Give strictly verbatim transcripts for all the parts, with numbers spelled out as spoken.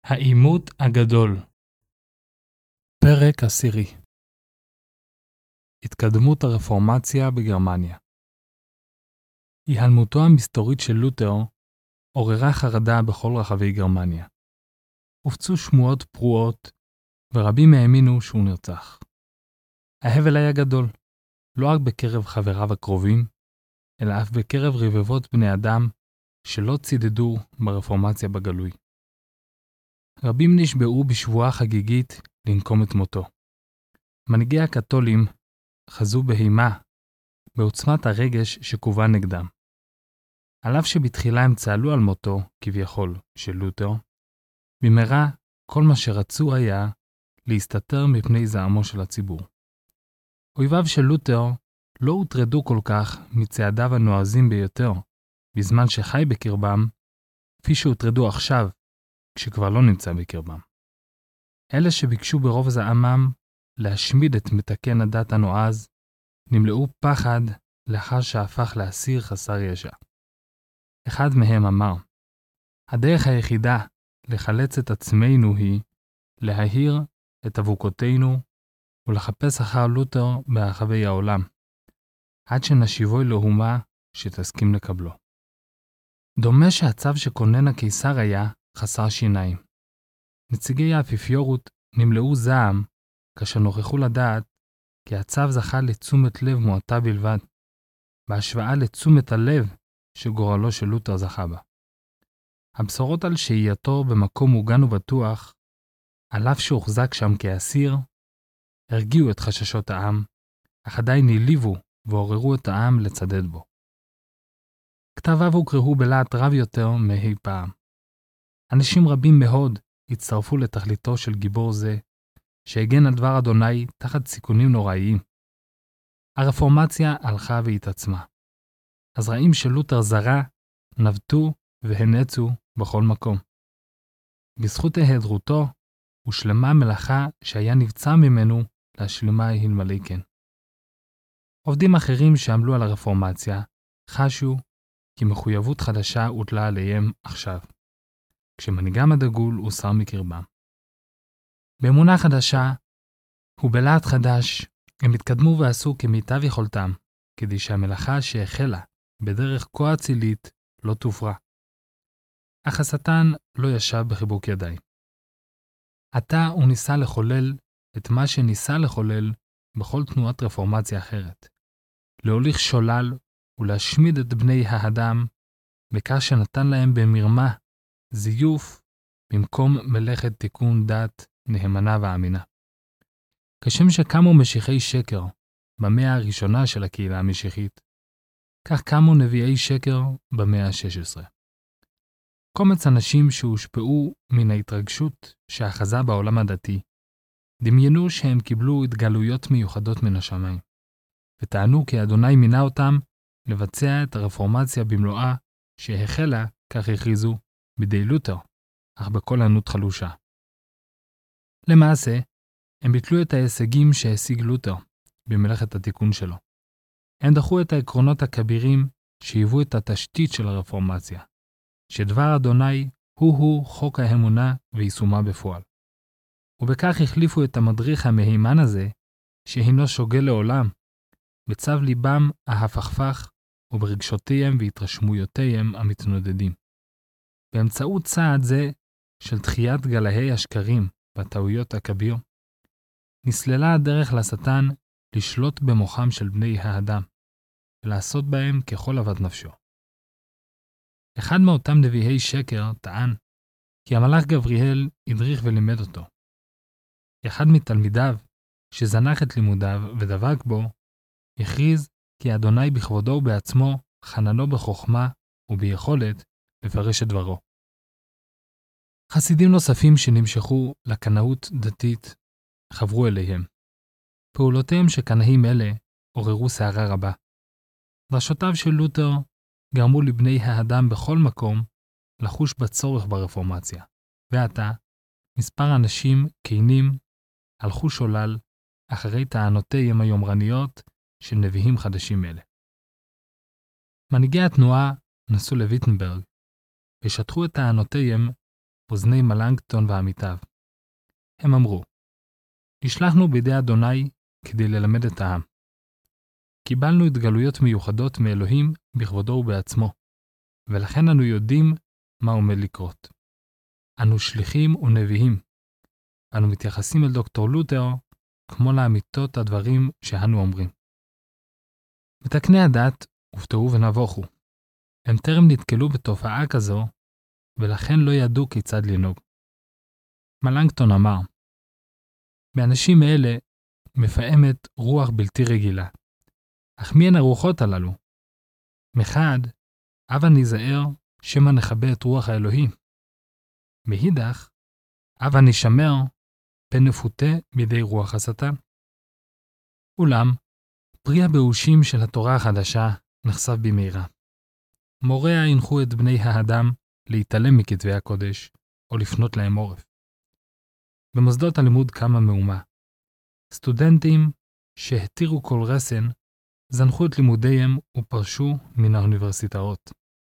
העימות הגדול. פרק עשירי. התקדמות הרפורמציה בגרמניה. היעלמותו המסתורית של לותר עוררה חרדה בכל רחבי גרמניה. הופצו שמועות פרועות, ורבים האמינו שהוא נרצח. ההבל היה גדול, לא רק בקרב חבריו הקרובים, אלא אף בקרב רבבות בני אדם שלא צידדו ברפורמציה בגלוי. רבים נשבעו בשבועה חגיגית לנקום את מותו. מנהיגי הקתולים חזו בהימה בעוצמת הרגש שכוון נגדם. על אף שבתחילה הם צהלו על מותו, כביכול, של לותר, במהרה כל מה שרצו היה להסתתר מפני זעמו של הציבור. אויביו של לותר לא הוטרדו כל כך מצעדיו הנועזים ביותר, בזמן שחי בקרבם, כפי שהוטרדו עכשיו, כשכבר לא נמצא בקרבם. אלה שביקשו ברוב זעמם להשמיד את מתקן הדת הנועז, נמלאו פחד לאחר שהפך לאסיר חסר ישע. אחד מהם אמר, הדרך היחידה לחלץ את עצמנו היא להעיר את אבוקותינו ולחפש אחר לותר ברחבי העולם, עד שנשיבו לאומה שתסכים לקבלו. דומה שהצו שכונן הקיסר היה חסר שיניים. נציגי האפיפיורות נמלאו זעם כאשר נוכחו לדעת כי הצו זכה לתשומת לב מועטה בלבד, בהשוואה לתשומת הלב שגורלו של לותר זכה בה. הבשורות על שהייתו במקום מוגן ובטוח, על אף שהוחזק שם כאסיר, הרגיעו את חששות העם, אך עדיין העליבו ועוררו את העם לצדד בו. כתביו הוקראו בלהט רב יותר מאי פעם. אנשים רבים מאוד הצטרפו לתכליתו של גיבור זה, שהגן על דבר אדוני תחת סיכונים נוראיים. הרפורמציה הלכה והתעצמה. הזרעים של לותר זרה נבטו והנצו בכל מקום. בזכות ההיעדרותו הושלמה מלאכה שהיה נבצר ממנו להשלימה אלמלא כן. עובדים אחרים שעמלו על הרפורמציה חשו כי מחויבות חדשה הוטלה עליהם עכשיו, כשמנהיגם הדגול הוסר מקרבם. באמונה חדשה ובלהט חדש הם התקדמו ועשו כמיטב יכולתם, כדי שהמלאכה שהחלה בדרך כה אצילית לא תופרע. אך השטן לא ישב בחיבוק ידיים. עתה הוא ניסה לחולל את מה שניסה לחולל בכל תנועת רפורמציה אחרת, להוליך שולל ולהשמיד את בני האדם, בכך שנתן להם במרמה זיוף במקום מלאכת תיקון דת נאמנה ואמינה. כשם שקמו משיחי שקר במאה הראשונה של הקהילה המשיחית, כך קמו נביאי שקר במאה ה-שש עשרה. קומץ אנשים שהושפעו מן ההתרגשות שאחזה בעולם הדתי, דמיינו שהם קיבלו התגלויות מיוחדות מן השמיים, וטענו כי אדוני מינה אותם לבצע את הרפורמציה במלואה שהחלה, כך הכריזו, בידי לותר, אך בכל ענות חלושה. למעשה, הם ביטלו את ההישגים שהשיג לותר במלאכת התיקון שלו. הם דחו את העקרונות הכבירים שהיוו את התשתית של הרפורמציה, שדבר אדוני הוא-הוא חוק האמונה ויישומה בפועל. ובכך החליפו את המדריך המהימן הזה, שהינו שוגה לעולם, בצו ליבם ההפכפך וברגשותיהם והתרשמויותיהם המתנודדים. באמצעות צעד זה של דחיית גלהי השקרים והטעויות הכביר, נסללה הדרך לשטן לשלוט במוחם של בני האדם, ולעשות בהם ככל אוות נפשו. אחד מאותם נביאי שקר טען כי המלאך גבריאל הדריך ולימד אותו. אחד מתלמידיו, שזנח את לימודיו ודבק בו, הכריז כי אדוני בכבודו ובעצמו חננו בחוכמה וביכולת לפרש את דברו. חסידים נוספים שנמשכו לקנאות דתית חברו אליהם. פעולותיהם שקנאים אלה עוררו סערה רבה. דרשותיו של לותר גרמו לבני האדם בכל מקום לחוש בצורך ברפורמציה, ועתה מספר אנשים כנים הלכו שולל אחרי טענותיהם היומרניות של נביאים חדשים אלה. מנהיגי התנועה נסו לויטנברג ושטחו את טענותיהם אוזני מלנגטון ועמיתיו. הם אמרו, נשלחנו בידי אדוני כדי ללמד את העם. קיבלנו התגלויות מיוחדות מאלוהים בכבודו ובעצמו, ולכן אנו יודעים מה עומד לקרות. אנו שליחים ונביאים. אנו מתייחסים אל דוקטור לותר כמו לאמיתות הדברים שאנו אומרים. מתקני הדת הופתעו ונבוכו. הם טרם נתקלו בתופעה כזו, ולכן לא ידעו כיצד לנהוג. מלנגטון אמר, באנשים אלה מפעמת רוח בלתי רגילה. אך מי הן הרוחות הללו? מחד, הבה ניזהר שמא נכבה את רוח האלוהים. מאידך, הבה נשמר פן נפותה בידי רוח השטן. אולם, פרי הבאושים של התורה החדשה נחשף במהרה. מוריה הנחו את בני האדם להתעלם מכתבי הקודש או לפנות להם עורף. במוסדות הלימוד קמה מהומה. סטודנטים שהתירו כל רסן זנחו את לימודיהם ופרשו מן האוניברסיטאות.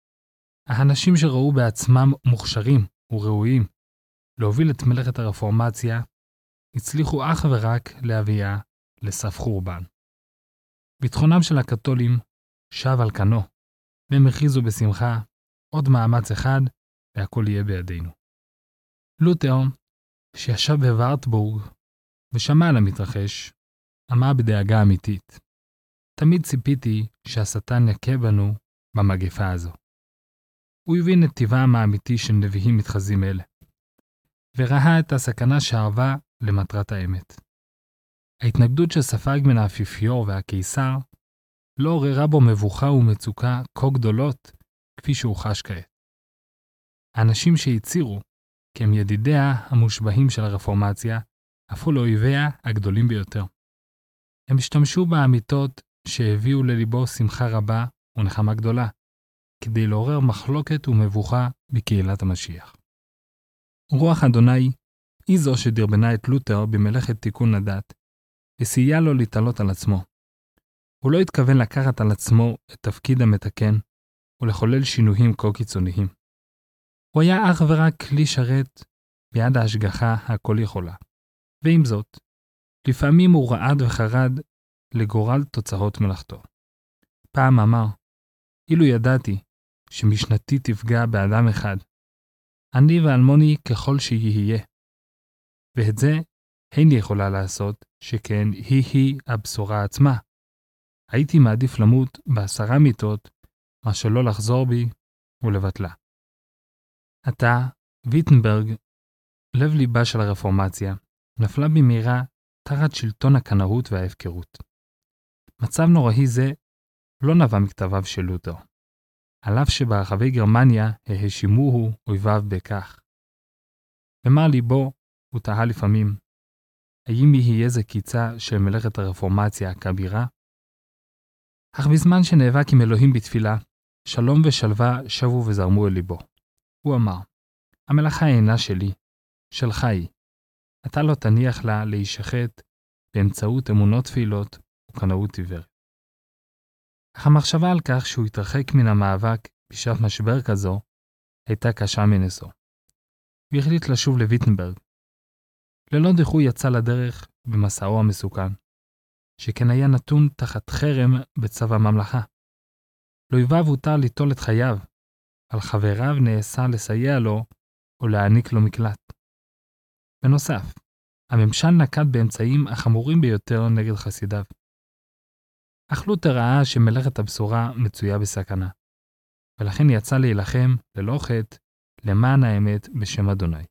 האנשים שראו בעצמם מוכשרים וראויים להוביל את מלאכת הרפורמציה הצליחו אך ורק להביאה לסף חורבן. ביטחונם של הקתולים שב על כנו, והם הכריזו בשמחה, עוד מאמץ אחד והכל יהיה בידינו. לותר, שישב בוורטבורג ושמע על המתרחש, אמר בדאגה אמיתית, תמיד ציפיתי שהשטן יכה בנו במגפה הזו. הוא הבין את טבעם האמיתי של נביאים מתחזים אלה, וראה את הסכנה שערבה למטרת האמת. ההתנגדות שספג מן האפיפיור והקיסר לא עוררה בו מבוכה ומצוקה כה גדולות כפי שהוא חש כעת. האנשים שהצירו כי הם ידידיה המושבעים של הרפורמציה הפכו לאויביה הגדולים ביותר. הם השתמשו באמיתות שהביאו לליבו שמחה רבה ונחמה גדולה, כדי לעורר מחלוקת ומבוכה בקהילת המשיח. רוח אדוני היא זו שדרבנה את לותר במלאכת תיקון הדת, וסייע לו להתעלות על עצמו. הוא לא התכוון לקחת על עצמו את תפקיד המתקן ולחולל שינויים כה קיצוניים. הוא היה אך ורק כלי שרת ביד ההשגחה הכל יכולה. ועם זאת, לפעמים הוא רעד וחרד לגורל תוצאות מלאכתו. פעם אמר, אילו ידעתי שמשנתי תפגע באדם אחד, אני ואלמוני ככל שיהיה. ואת זה איני יכולה לעשות, שכן היא-היא הבשורה עצמה. הייתי מעדיף למות בעשרה מיטות, מה שלא לחזור בי ולבטלה. עתה, ויטנברג, לב ליבה של הרפורמציה, נפלה במהרה תחת שלטון הקנאות וההפקרות. מצב נוראי זה לא נבע מכתביו של לותר, על אף שברחבי גרמניה האשימוהו אויביו בכך. במר ליבו הוא תהה לפעמים, האם יהיה זה קיצה של מלאכת הרפורמציה הכבירה? אך בזמן שנאבק עם אלוהים בתפילה, שלום ושלווה שבו וזרמו אל ליבו. הוא אמר, המלאכה אינה שלי, שלך היא. אתה לא תניח לה להישחט באמצעות אמונות תפילות וקנאות עיוורת. אך המחשבה על כך שהוא התרחק מן המאבק בשעת משבר כזו, הייתה קשה מנשוא. הוא החליט לשוב לויטנברג. ללא דיחוי יצא לדרך במסעו המסוכן, שכן היה נתון תחת חרם בצו הממלכה. לאויביו הותר ליטול את חייו, על חבריו נאסר לסייע לו או להעניק לו מקלט. בנוסף, הממשל נקט באמצעים החמורים ביותר נגד חסידיו. אך לותר ראה שמלאכת הבשורה מצויה בסכנה, ולכן יצא להילחם ללא חטא למען האמת בשם אדוני.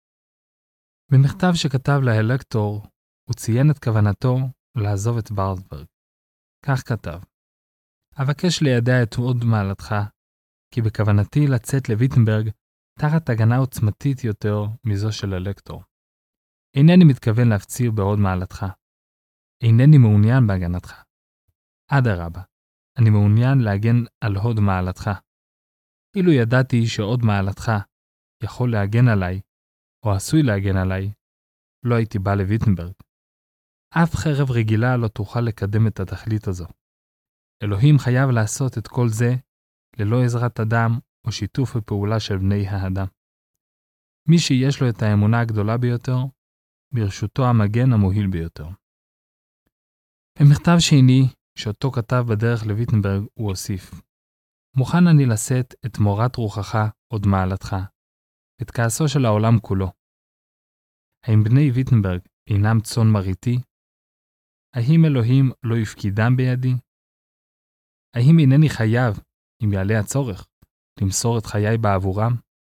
במכתב שכתב לאלקטור, הוא ציין את כוונתו לעזוב את וורטברג. כך כתב, אבקש לידע את עוד מעלתך, כי בכוונתי לצאת לויטנברג תחת הגנה עוצמתית יותר מזו של אלקטור. אינני מתכוון להפציר בעוד מעלתך. אינני מעוניין בהגנתך. אדרבה, אני מעוניין להגן על הוד מעלתך. אילו ידעתי שעוד מעלתך יכול להגן עליי, או עשוי להגן עליי, לא הייתי בא לויטנברג. אף חרב רגילה לא תוכל לקדם את התכלית הזו. אלוהים חייב לעשות את כל זה ללא עזרת אדם או שיתוף הפעולה של בני האדם. מי שיש לו את האמונה הגדולה ביותר, ברשותו המגן המוביל ביותר. במכתב שני, שאותו כתב בדרך לוויטנברג, הוא הוסיף: מוכן אני לשאת את מורת רוחך עוד מעלתך, את כעסו של העולם כולו. האם בני ויטנברג אינם צאן מרעיתי? האם אלוהים לא יפקידם בידי? האם אינני חייב, אם יעלה הצורך, למסור את חיי בעבורם?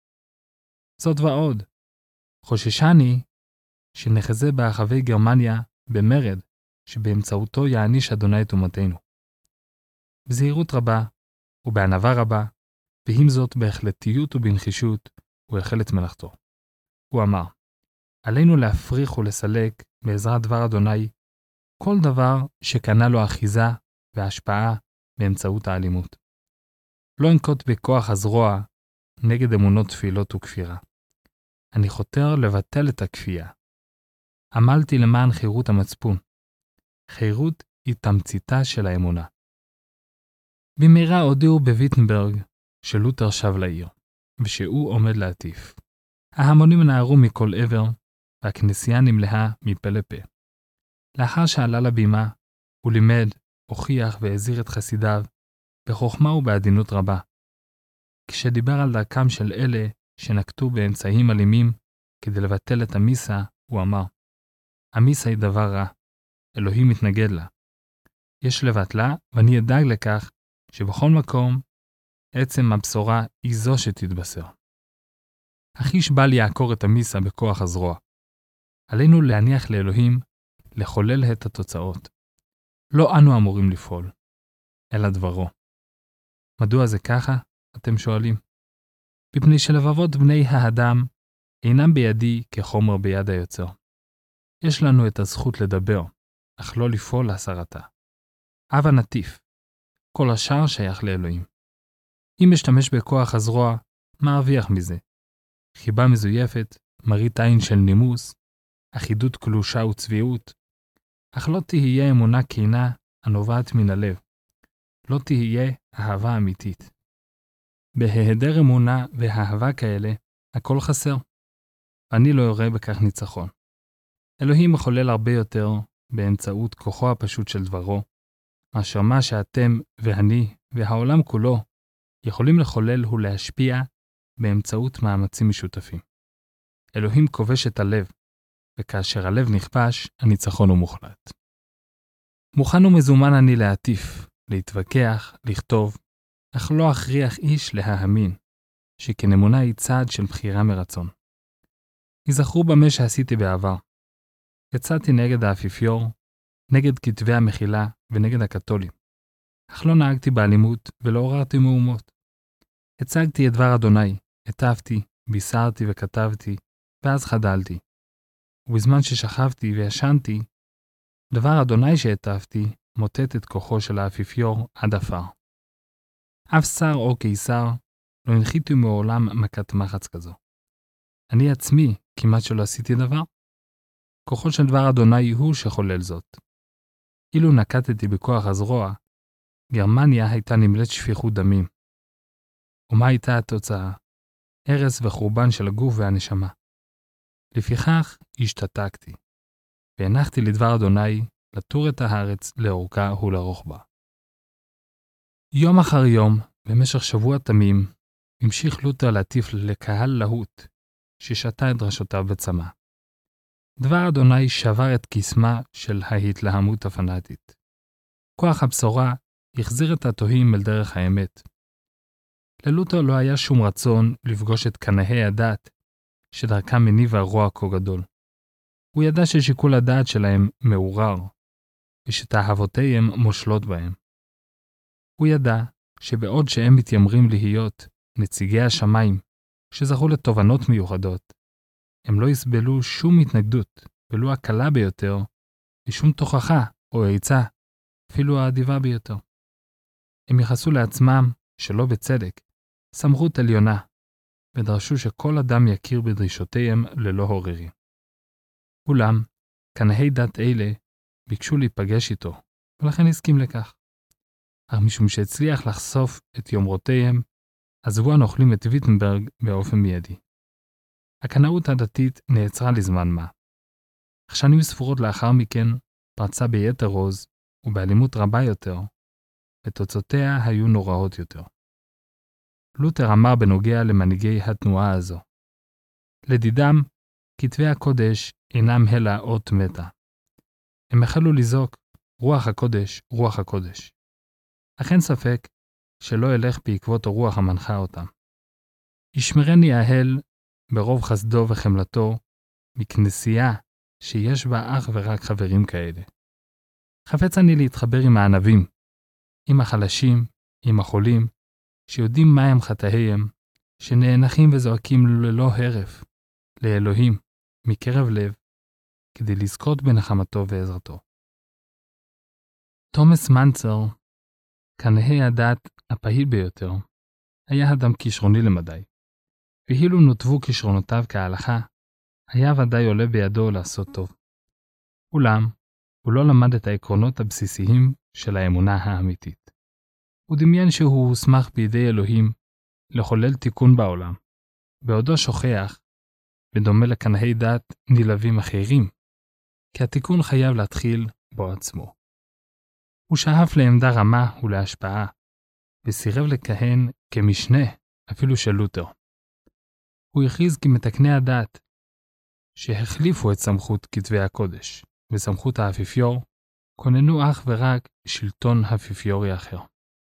זאת ועוד, חוששני שנחזה ברחבי גרמניה במרד שבאמצעותו יעניש אדוני את אומתנו. בזהירות רבה ובענווה רבה, ועם זאת בהחלטיות ובנחישות, הוא החל את מלאכתו. הוא אמר: עלינו להפריך ולסלק בעזרת דבר אדוני כל דבר שקנה לו אחיזה והשפעה באמצעות האלימות. לא אנקוט בכוח הזרוע נגד אמונות תפילות וכפירה. אני חותר לבטל את הכפייה. עמלתי למען חירות המצפון. חירות היא תמציתה של האמונה. במהרה הודיעו בוויטנברג שלותר שב לעיר, ושהוא עומד להטיף. ההמונים נערו מכל עבר, והכנסייה נמלאה מפה לפה. לאחר שעלה לבימה, הוא לימד, הוכיח והזהיר את חסידיו, בחוכמה ובעדינות רבה. כשדיבר על דרכם של אלה שנקטו באמצעים אלימים כדי לבטל את המיסה, הוא אמר: המיסה היא דבר רע, אלוהים מתנגד לה. יש לבטלה, ואני אדאג לכך שבכל מקום עצם הבשורה היא זו שתתבשר. אך איש בל יעקור את המיסה בכוח הזרוע. עלינו להניח לאלוהים לחולל את התוצאות. לא אנו אמורים לפעול, אלא דברו. מדוע זה ככה? אתם שואלים. מפני שלבבות בני האדם אינם בידי כחומר ביד היוצר. יש לנו את הזכות לדבר, אך לא לפעול להסרתה. הבה נטיף. כל השאר שייך לאלוהים. אם משתמש בכוח הזרוע, מה ארוויח מזה? חיבה מזויפת, מראית עין של נימוס, אחידות קלושה וצביעות, אך לא תהיה אמונה כנה הנובעת מן הלב. לא תהיה אהבה אמיתית. בהיעדר אמונה ואהבה כאלה, הכל חסר, ואני לא אראה בכך ניצחון. אלוהים מחולל הרבה יותר באמצעות כוחו הפשוט של דברו, מאשר מה שאתם ואני והעולם כולו יכולים לחולל ולהשפיע באמצעות מאמצים משותפים. אלוהים כובש את הלב, וכאשר הלב נכבש, הניצחון הוא מוחלט. מוכן ומזומן אני להטיף, להתווכח, לכתוב, אך לא אכריח איש להאמין, שכן אמונה היא צעד של בחירה מרצון. יזכרו במה שעשיתי בעבר. יצאתי נגד האפיפיור, נגד כתבי המחילה ונגד הקתולים. אך לא נהגתי באלימות ולא עוררתי מהומות. הצגתי את דבר אדוני, הטפתי, בישרתי וכתבתי, ואז חדלתי. ובזמן ששכבתי וישנתי, דבר אדוני שהטפתי מוטט את כוחו של האפיפיור עד אפר. אף שר או קיסר לא הנחיתי מעולם מכת מחץ כזו. אני עצמי כמעט שלא עשיתי דבר. כוחו של דבר אדוני הוא שחולל זאת. אילו נקטתי בכוח הזרוע, גרמניה הייתה נמלאת שפיכות דמים. ומה הייתה התוצאה? הרס וחורבן של הגוף והנשמה. לפיכך השתתקתי, והנחתי לדבר אדוני לטור את הארץ לאורכה ולרוחבה. יום אחר יום, במשך שבוע תמים, המשיך לותר להטיף לקהל להוט, ששתה את דרשותיו בצמא. דבר אדוני שבר את קסמה של ההתלהמות הפנאטית. כוח הבשורה החזיר את התוהים אל דרך האמת. ללותר לא היה שום רצון לפגוש את קנאי הדת, שדרכם מניבה רוע כה גדול. הוא ידע ששיקול הדעת שלהם מעורר, ושתאוותיהם מושלות בהם. הוא ידע שבעוד שהם מתיימרים להיות נציגי השמיים, שזכו לתובנות מיוחדות, הם לא יסבלו שום התנגדות, ולו הקלה ביותר, משום תוכחה או עצה, אפילו האדיבה ביותר. הם יחסו לעצמם, שלא בצדק, סמכות עליונה, ודרשו שכל אדם יכיר בדרישותיהם ללא עוררין. אולם, קנאי דת אלה ביקשו להיפגש איתו, ולכן הסכים לכך. אך משום שהצליח לחשוף את יומרותיהם, עזבו הנוכלים את ויטנברג באופן מיידי. הקנאות הדתית נעצרה לזמן מה. אך שנים ספורות לאחר מכן פרצה ביתר עוז ובאלימות רבה יותר, ותוצאותיה היו נוראות יותר. לותר אמר בנוגע למנהיגי התנועה הזו: לדידם, כתבי הקודש אינם אלא אות מתה. הם החלו לזעוק, רוח הקודש, רוח הקודש. אך אין ספק שלא ילך בעקבות הרוח המנחה אותם. ישמרני האל ברוב חסדו וחמלתו מכנסייה שיש בה אך ורק חברים כאלה. חפץ אני להתחבר עם הענבים, עם החלשים, עם החולים, שיודעים מה הם חטאיהם, שנאנחים וזועקים ללא הרף, לאלוהים, מקרב לב, כדי לזכות בנחמתו ועזרתו. תומס מנצר, כנהי הדת הפעיל ביותר, היה אדם כישרוני למדי, והילו נותבו כישרונותיו כהלכה, היה ודאי עולה בידו לעשות טוב. אולם, הוא לא למד את העקרונות הבסיסיים של האמונה האמיתית. הוא דמיין שהוא הוסמך בידי אלוהים לחולל תיקון בעולם, בעודו שוכח, בדומה לכנהי דת נלהבים אחרים, כי התיקון חייב להתחיל בו עצמו. הוא שאף לעמדה רמה ולהשפעה, וסירב לכהן כמשנה אפילו של לותר. הוא הכריז כי מתקני הדת, שהחליפו את סמכות כתבי הקודש וסמכות האפיפיור, כוננו אך ורק שלטון אפיפיורי אחר.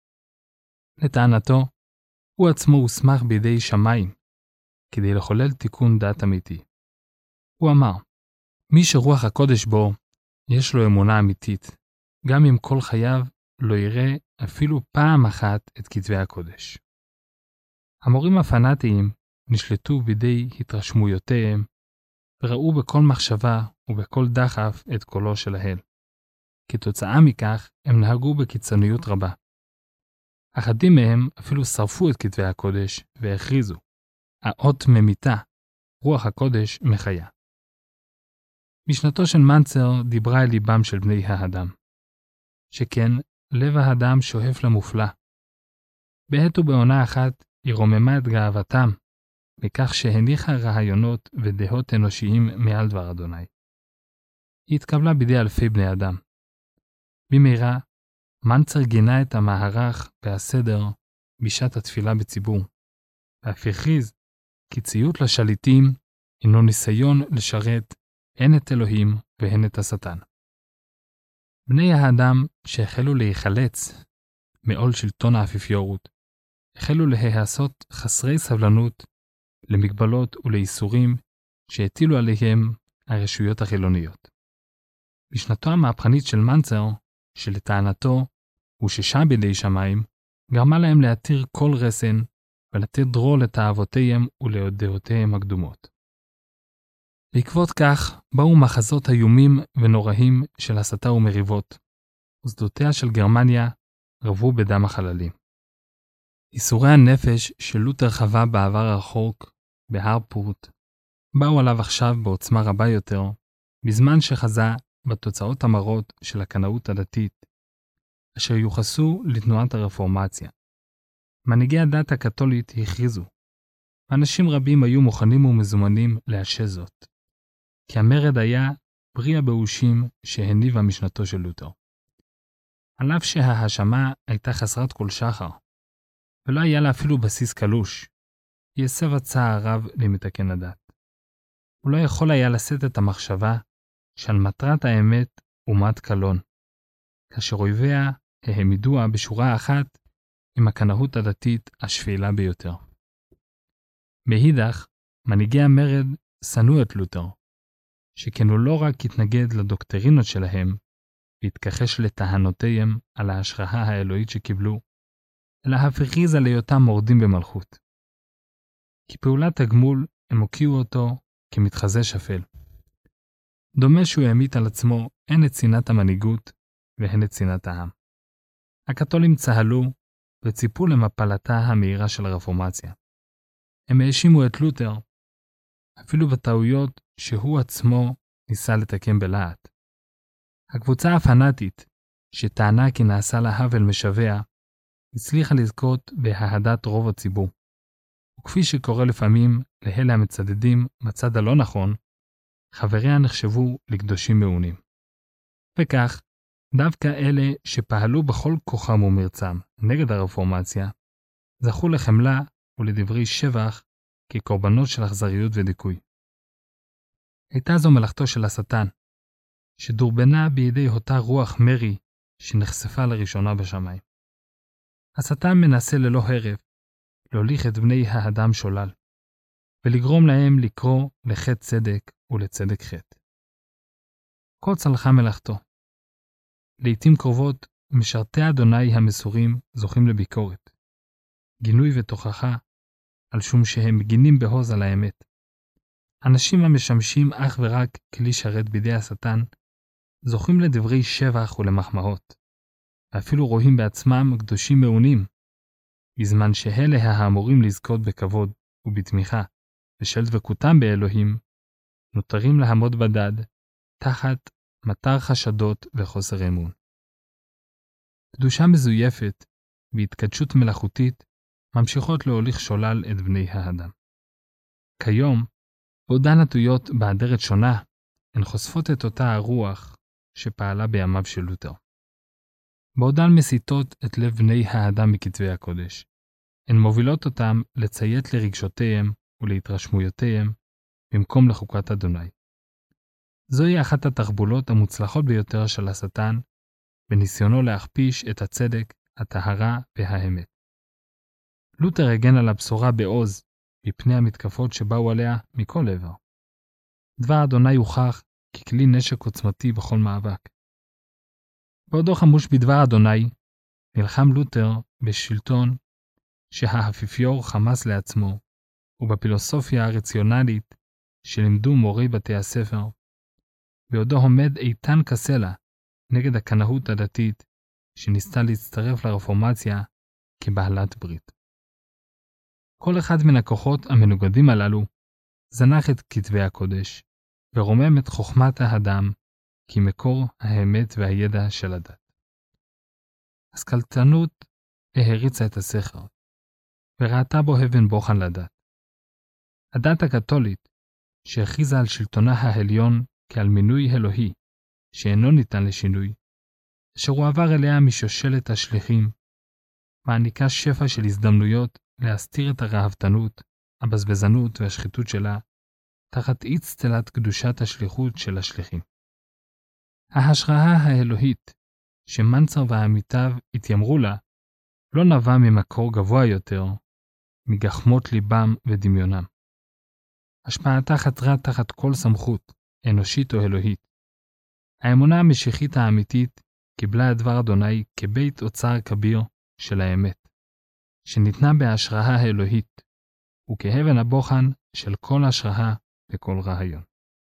לטענתו, הוא עצמו הוסמך בידי שמיים, כדי לחולל תיקון דת אמיתי. הוא אמר, מי שרוח הקודש בו, יש לו אמונה אמיתית, גם אם כל חייו לא יראה אפילו פעם אחת את כתבי הקודש. המורים הפנאטיים נשלטו בידי התרשמויותיהם, וראו בכל מחשבה ובכל דחף את קולו של האל. כתוצאה מכך הם נהגו בקיצוניות רבה. אחדים מהם אפילו שרפו את כתבי הקודש והכריזו, האות ממיתה, רוח הקודש מחיה. משנתו של מנצר דיברה אל ליבם של בני האדם, שכן לב האדם שואף למופלא. בעת ובעונה אחת היא רוממה את גאוותם, מכך שהניחה רעיונות ודעות אנושיים מעל דבר אדוני. היא התקבלה בידי אלפי בני אדם. במהרה, מנצר גינה את המערך והסדר בשעת התפילה בציבור, ואף הכריז כי ציות לשליטים הינו ניסיון לשרת הן את אלוהים והן את השטן. בני האדם שהחלו להיחלץ מעול שלטון האפיפיורות, החלו להיעשות חסרי סבלנות למגבלות ולאיסורים שהטילו עליהם הרשויות החילוניות. משנתו המהפכנית של מנצר, שלטענתו הוא ששה בידי שמיים, גרמה להם להתיר כל רסן ולתת דרור לתאוותיהם ולדעותיהם הקדומות. בעקבות כך באו מחזות איומים ונוראים של הסתה ומריבות, ושדותיה של גרמניה רבו בדם החללים. איסורי הנפש של לותר חווה בעבר הרחוק, בהרפורט, באו עליו עכשיו בעוצמה רבה יותר, בזמן שחזה בתוצאות המרות של הקנאות הדתית, אשר יוחסו לתנועת הרפורמציה. מנהיגי הדת הקתולית הכריזו, ואנשים רבים היו מוכנים ומזומנים לאשר זאת, כי המרד היה פרי הבאושים שהניבה משנתו של לותר. על אף שההאשמה הייתה חסרת כל שחר, ולא היה לה אפילו בסיס קלוש, היא הסבה צער רב למתקן הדת. הוא לא יכול היה לשאת את המחשבה שעל מטרת האמת אומת קלון, כאשר אויביה העמידוה בשורה אחת עם הקנאות הדתית השפלה ביותר. מאידך, מנהיגי המרד שנאו את לותר, שכן הוא לא רק התנגד לדוקטרינות שלהם, והתכחש לטענותיהם על ההשראה האלוהית שקיבלו, אלא אף הכריז על היותם מורדים במלכות. כפעולת הגמול הם הוקיעו אותו כמתחזה שפל. דומה שהוא העמיד על עצמו הן את צנעת המנהיגות והן את צנעת העם. הקתולים צהלו וציפו למפלתה המהירה של הרפורמציה. הם האשימו את לותר, אפילו בטעויות שהוא עצמו ניסה לתקן בלהט. הקבוצה הפנאטית, שטענה כי נעשה לה עוול משווע, הצליחה לזכות בהאהדת רוב הציבור, וכפי שקורה לפעמים לאלה המצדדים מצד הלא נכון, חבריה נחשבו לקדושים מעונים. וכך, דווקא אלה שפעלו בכל כוחם ומרצם נגד הרפורמציה, זכו לחמלה ולדברי שבח כקורבנות של אכזריות ודיכוי. הייתה זו מלאכתו של השטן, שדורבנה בידי אותה רוח מרי שנחשפה לראשונה בשמיים. השטן מנסה ללא הרף להוליך את בני האדם שולל, ולגרום להם לקרוא לחטא צדק ולצדק חטא. כה צלחה מלאכתו. לעתים קרובות משרתי אדוני המסורים זוכים לביקורת, גינוי ותוכחה, על שום שהם מגינים בהוז על האמת. אנשים המשמשים אך ורק כלי שרת בידי השטן, זוכים לדברי שבח ולמחמאות, ואפילו רואים בעצמם קדושים מעונים, בזמן שאלה האמורים לזכות בכבוד ובתמיכה בשל דבקותם באלוהים, נותרים לעמוד בדד, תחת מטר חשדות וחוסר אמון. קדושה מזויפת והתקדשות מלאכותית ממשיכות להוליך שולל את בני האדם. כיום, בעודן נטויות באדרת שונה, הן חושפות את אותה הרוח שפעלה בימיו של לותר. בעודן מסיתות את לב בני האדם מכתבי הקודש, הן מובילות אותם לציית לרגשותיהם ולהתרשמויותיהם במקום לחוקת אדוני. זוהי אחת התחבולות המוצלחות ביותר של השטן, בניסיונו להכפיש את הצדק, הטהרה והאמת. לותר הגן על הבשורה בעוז, מפני המתקפות שבאו עליה מכל עבר. דבר אדוני הוכח ככלי נשק עוצמתי בכל מאבק. בעודו חמוש בדבר אדוני, נלחם לותר בשלטון שהאפיפיור חמס לעצמו, ובפילוסופיה הרציונלית שלימדו מורי בתי הספר, בעודו עומד איתן כסלע נגד הקנאות הדתית שניסתה להצטרף לרפורמציה כבעלת ברית. כל אחד מן הכוחות המנוגדים הללו זנח את כתבי הקודש ורומם את חוכמת האדם כמקור האמת והידע של הדת. הסקלטנות ההריצה את השכל וראתה בו אבן בוחן לדת. הדת הקתולית שהכריזה על שלטונה העליון כעל מינוי אלוהי שאינו ניתן לשינוי, אשר הוא עבר אליה משושלת השליחים, מעניקה שפע של הזדמנויות להסתיר את הרהבתנות, הבזבזנות והשחיתות שלה, תחת אי צלת קדושת השליחות של השליחים. ההשראה האלוהית שמנצר ועמיתיו התיימרו לה, לא נבע ממקור גבוה יותר, מגחמות ליבם ודמיונם. השפעתה חתרה תחת כל סמכות, אנושית או אלוהית. האמונה המשיחית האמיתית קיבלה את דבר אדוני כבית אוצר כביר של האמת, שניתנה בהשראה האלוהית, וכאבן הבוחן של כל השראה וכל רעיון.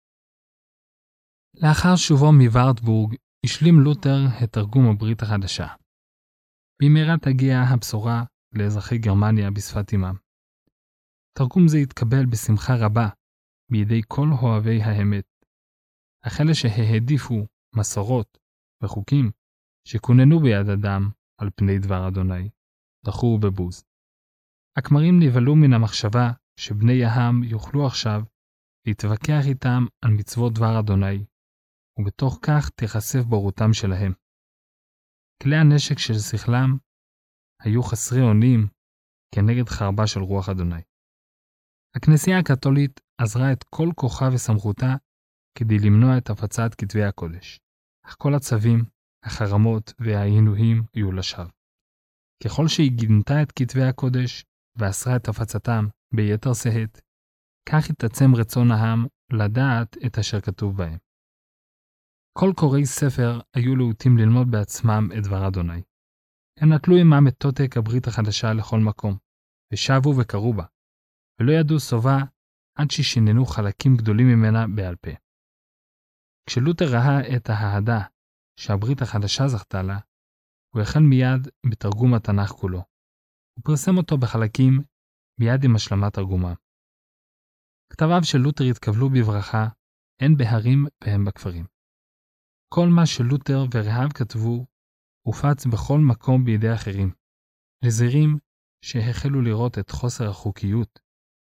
לאחר שובו מוורטבורג, השלים לותר את תרגום הברית החדשה. במהרה תגיע הבשורה לאזרחי גרמניה בשפת אמם. תרגום זה התקבל בשמחה רבה בידי כל אוהבי האמת, אך אלה שהעדיפו מסורות וחוקים שכוננו ביד אדם על פני דבר אדוני, דחו בבוז. הכמרים נבהלו מן המחשבה שבני העם יוכלו עכשיו להתווכח איתם על מצוות דבר אדוני, ובתוך כך תיחשף בורותם שלהם. כלי הנשק של שכלם היו חסרי אונים כנגד חרבה של רוח אדוני. הכנסייה הקתולית עזרה את כל כוחה וסמכותה כדי למנוע את הפצת כתבי הקודש, אך כל הצווים, החרמות והעינויים היו לשווא. ככל שהיא גינתה את כתבי הקודש ואסרה את הפצתם ביתר שאת, כך התעצם רצון העם לדעת את אשר כתוב בהם. כל קוראי ספר היו להוטים ללמוד בעצמם את דבר אדוני. הם נטלו עמם את תותק הברית החדשה לכל מקום, ושבו וקראו בה, ולא ידעו סובה עד ששיננו חלקים גדולים ממנה בעל פה. כשלותר ראה את האהדה שהברית החדשה זכתה לה, הוא החל מיד בתרגום התנ"ך כולו. הוא פרסם אותו בחלקים מיד עם השלמת תרגומם. כתביו של לותר התקבלו בברכה, הן בהרים והן בכפרים. כל מה שלותר ורעיו כתבו הופץ בכל מקום בידי אחרים, לזירים שהחלו לראות את חוסר החוקיות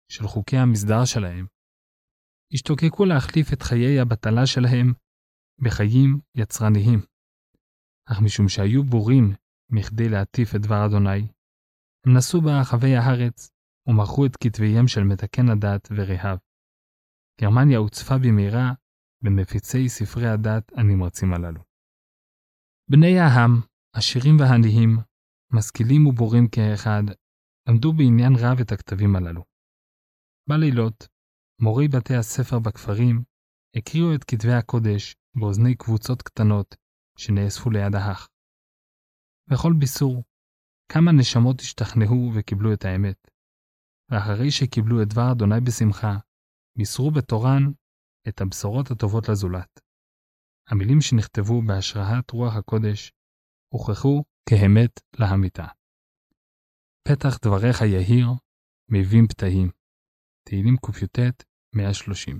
של חוקי המסדר שלהם, השתוקקו להחליף את חיי הבטלה שלהם בחיים יצרניים. אך משום שהיו בורים מכדי להטיף את דבר אדוני, הם נסעו ברחבי הארץ ומכרו את כתביהם של מתקן הדת ורהב. גרמניה הוצפה במהרה במפיצי ספרי הדת הנמרצים הללו. בני העם, עשירים ועניים, משכילים ובורים כאחד, למדו בעניין רב את הכתבים הללו. בלילות, מורי בתי הספר בכפרים הקריאו את כתבי הקודש באוזני קבוצות קטנות שנאספו ליד ההר. בכל ביסור, כמה נשמות השתכנעו וקיבלו את האמת, ואחרי שקיבלו את דבר אדוני בשמחה, מסרו בתורן את הבשורות הטובות לזולת. המילים שנכתבו בהשראת רוח הקודש הוכחו כאמת לאמיתה. פתח דבריך יהיר, מביאים פתאים. תהילים ק"ט מאה ושלושים.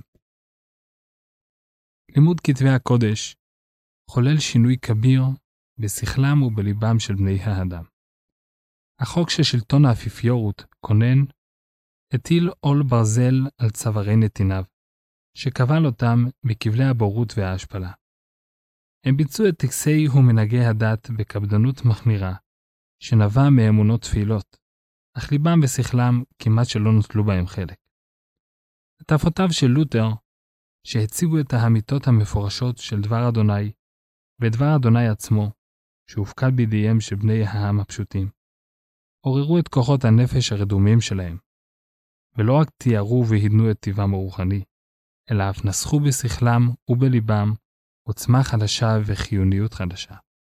לימוד כתבי הקודש חולל שינוי כביר בשכלם ובליבם של בני האדם. החוק של שלטון האפיפיורות, כונן, הטיל עול ברזל על צווארי נתיניו, שכבל אותם בכבלי הבורות וההשפלה. הם ביצעו את טקסי ומנהגי הדת בקפדנות מחמירה, שנבע מאמונות תפילות, אך ליבם ושכלם כמעט שלא נוטלו בהם חלק. הטפותיו של לותר, שהציגו את האמיתות המפורשות של דבר אדוני, ודבר אדוני עצמו, שהופקד בידיהם של בני העם הפשוטים, עוררו את כוחות הנפש הרדומים שלהם, ולא רק תיארו והדנו את טבעם הרוחני, אלא אף נסחו בשכלם ובליבם עוצמה חדשה וחיוניות חדשה.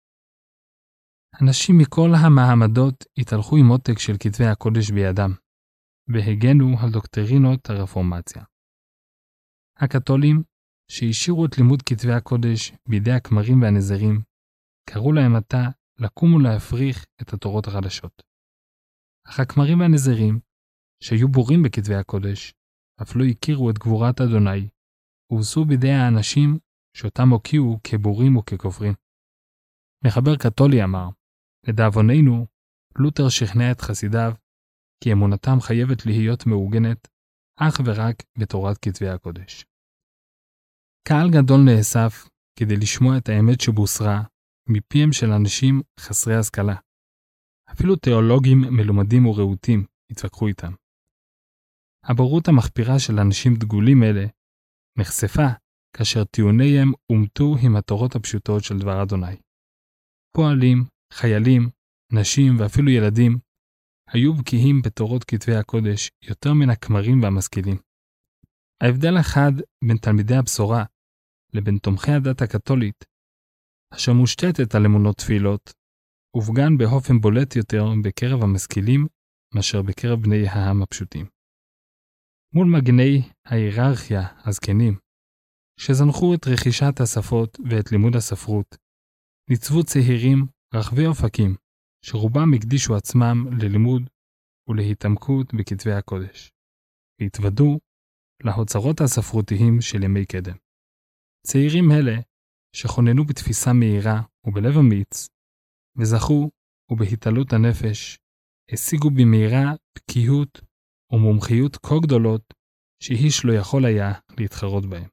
אנשים מכל המעמדות התהלכו עם עותק של כתבי הקודש בידם, והגנו על דוקטרינות הרפורמציה. הקתולים, שהשאירו את לימוד כתבי הקודש בידי הכמרים והנזירים, קראו להם עתה לקום ולהפריך את התורות החדשות. אך הכמרים והנזירים, שהיו בורים בכתבי הקודש, אף לא הכירו את גבורת אדוני, והוסו בידי האנשים שאותם הוקיעו כבורים וככופרים. מחבר קתולי אמר, לדאבוננו, לותר שכנע את חסידיו, כי אמונתם חייבת להיות מעוגנת אך ורק בתורת כתבי הקודש. קהל גדול נאסף כדי לשמוע את האמת שבוסרה מפיהם של אנשים חסרי השכלה. אפילו תיאולוגים מלומדים ורהוטים התווכחו איתם. הבורות המחפירה של אנשים דגולים אלה נחשפה כאשר טיעוניהם אומתו עם התורות הפשוטות של דבר אדוני. פועלים, חיילים, נשים ואפילו ילדים היו בקיאים בתורות כתבי הקודש יותר מן הכמרים והמשכילים. ההבדל אחד בין תלמידי הבשורה לבין תומכי הדת הקתולית, אשר מושתתת על אמונות תפילות, הופגן באופן בולט יותר בקרב המשכילים מאשר בקרב בני העם הפשוטים. מול מגני ההיררכיה הזקנים, שזנחו את רכישת השפות ואת לימוד הספרות, ניצבו צעירים רחבי אופקים, שרובם הקדישו עצמם ללימוד ולהתעמקות בכתבי הקודש, והתוודו להוצרות הספרותיים של ימי קדם. צעירים אלה, שכוננו בתפיסה מהירה ובלב אמיץ, וזכו ובהתעלות הנפש, השיגו במהירה בקיאות ומומחיות כה גדולות, שאיש לא יכול היה להתחרות בהם.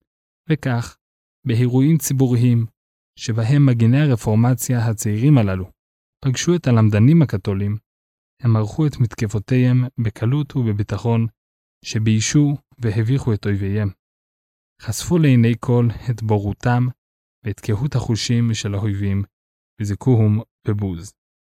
וכך, באירועים ציבוריים, שבהם מגיני הרפורמציה הצעירים הללו, פגשו את הלמדנים הקתולים, הם ערכו את מתקפותיהם בקלות ובביטחון, שביישו והביכו את אויביהם. חשפו לעיני כל את בורותם ואת קהות החושים של האויבים, וזיכוהם בבוז.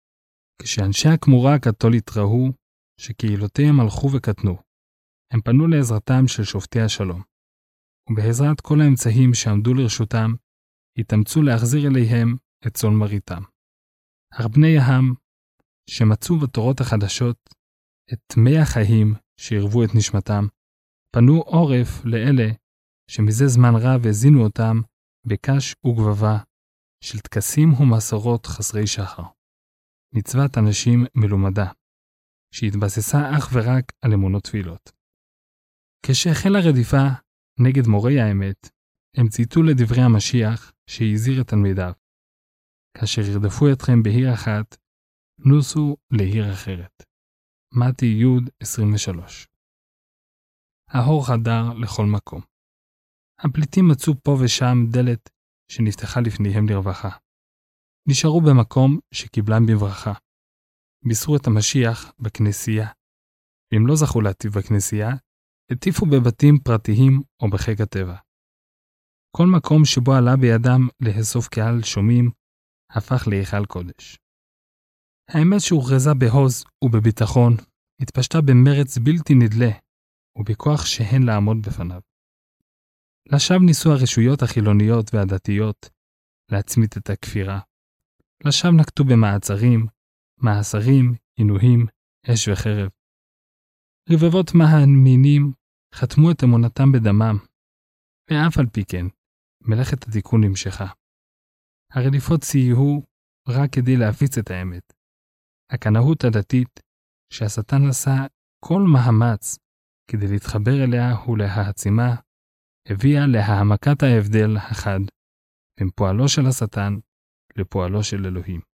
כשאנשי הכמורה הקתולית ראו שקהילותיהם הלכו וקטנו, הם פנו לעזרתם של שופטי השלום, ובעזרת כל האמצעים שעמדו לרשותם, התאמצו להחזיר אליהם את צאן מרעיתם. אך בני העם, שמצאו בתורות החדשות את מי החיים שהרבו את נשמתם, פנו עורף לאלה שמזה זמן רב הזינו אותם בקש וגבבה של טקסים ומסורות חסרי שחר. מצוות אנשים מלומדה, שהתבססה אך ורק על אמונות תפילות. כשהחלה רדיפה נגד מורי האמת, הם ציטו לדברי המשיח שהזהיר את תלמידיו. כאשר ירדפו אתכם בעיר אחת, נוסו לעיר אחרת. מתי י' עשרים ושלוש. האור חדר לכל מקום. הפליטים מצאו פה ושם דלת שנפתחה לפניהם לרווחה. נשארו במקום שקיבלם בברכה. בישרו את המשיח בכנסייה, ואם לא זכו להטיף בכנסייה, הטיפו בבתים פרטיים או בחיק הטבע. כל מקום שבו עלה בידם לאסוף קהל שומעים, הפך להיכל קודש. האמת שהוכרזה בהוז ובביטחון, התפשטה במרץ בלתי נדלה, ובכוח שהן לעמוד בפניו. לשווא ניסו הרשויות החילוניות והדתיות להצמית את הכפירה. לשווא נקטו במעצרים, מאסרים, עינויים, אש וחרב. רבבות מאמינים חתמו את אמונתם בדמם, ואף על פי כן, מלאכת התיקון נמשכה. הרדיפות סייעו רק כדי להפיץ את האמת. הקנאות הדתית שהשטן עשה כל מאמץ כדי להתחבר אליה ולהעצימה, הביאה להעמקת ההבדל החד בין פועלו של השטן לפועלו של אלוהים.